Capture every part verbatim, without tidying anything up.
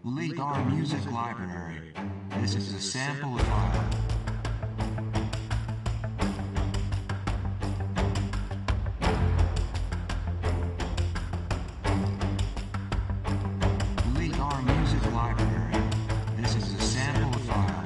Delete our music library. This is a sample file. Delete our music library. This is a sample file.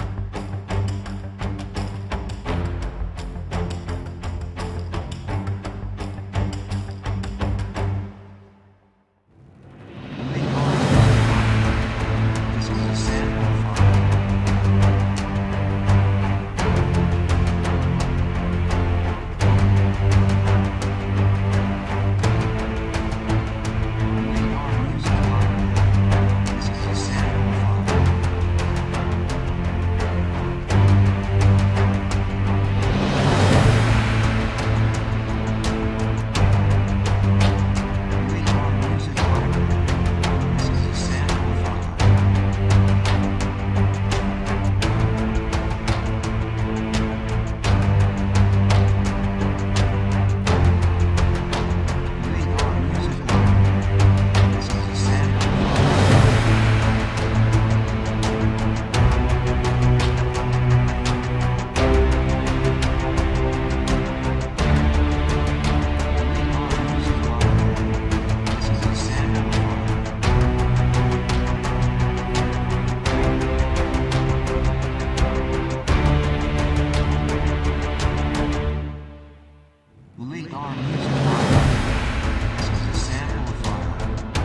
Delete our music library. This is a sample file.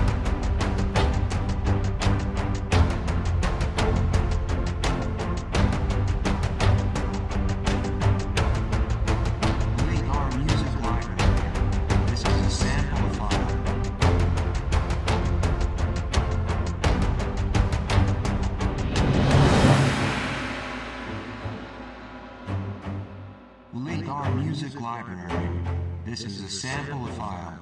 Delete our music library. This is a sample file. Delete our music library. This is a sample file.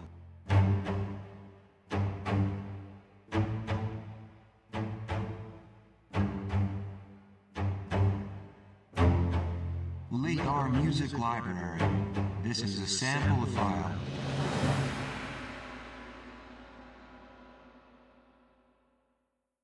Delete our music library. This is a sample file.